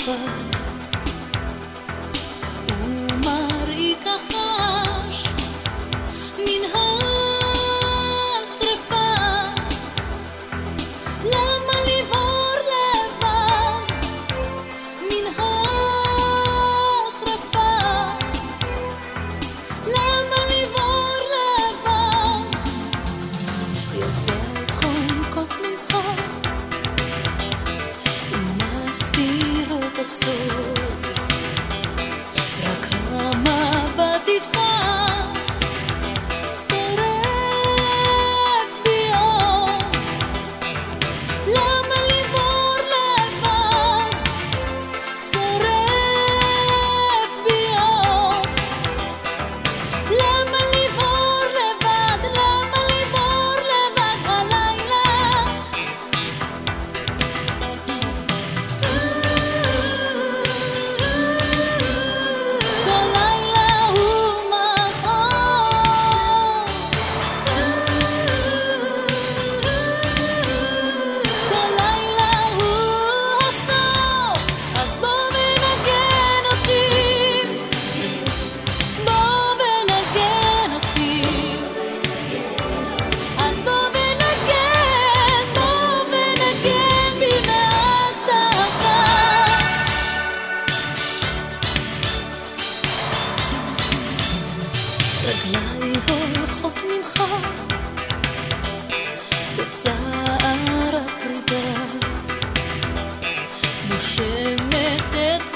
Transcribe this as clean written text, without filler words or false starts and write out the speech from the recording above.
לבד ומריק החש מן השרפה. למה לבעור לבד מן השרפה? למה לבעור לבד? ידיי חונקות ממך ומסתירות הסוד, רק המבט איתך שורף בי עוד. למה לבעור לבד? שורף בי עוד. למה לבעור לבד? למה לבעור לבד הלילה? כל לילה הוא מחר, כל לילה הוא הסוף. אז בוא ונגן אותי, בוא ונגן אותי. אז בוא ונגן בי מעט אהבה. רגליי הולכות ממך בצער הפרידה, נושמת את